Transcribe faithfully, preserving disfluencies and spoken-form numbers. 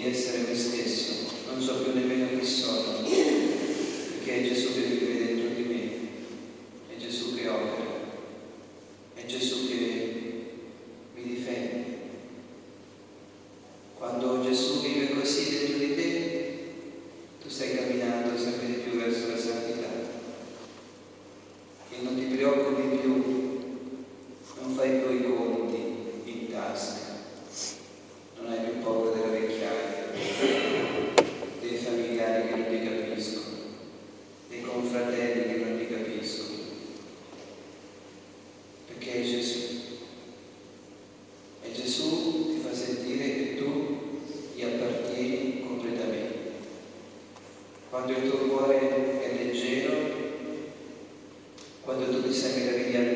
di essere me stesso, non so più nemmeno chi sono, perché è Gesù che vive dentro di me, è Gesù che opera, è Gesù che mi difende. Quando Gesù vive così dentro di te, tu stai camminando sempre di più verso la santità e non ti preoccupi più, non fai più i conti in tasca, non hai più paura della vecchiaia, dei familiari che non ti capiscono, dei confratelli che non ti capiscono, perché è Gesù. E Gesù ti fa sentire che tu gli appartieni completamente. Quando il tuo cuore è leggero, quando tu ti sei meravigliato